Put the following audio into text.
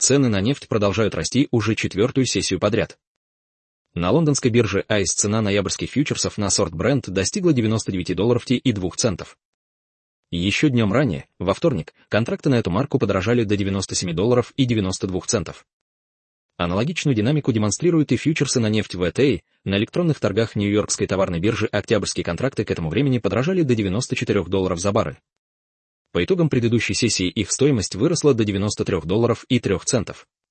Цены на нефть продолжают расти уже четвертую сессию подряд. На лондонской бирже ICE цена ноябрьских фьючерсов на сорт Brent достигла $99.02. Еще днем ранее, во вторник, контракты на эту марку подорожали до $97.92. Аналогичную динамику демонстрируют и фьючерсы на нефть WTI. На электронных торгах Нью-Йоркской товарной биржи октябрьские контракты к этому времени подорожали до $94 за баррель. По итогам предыдущей сессии их стоимость выросла до $93.03.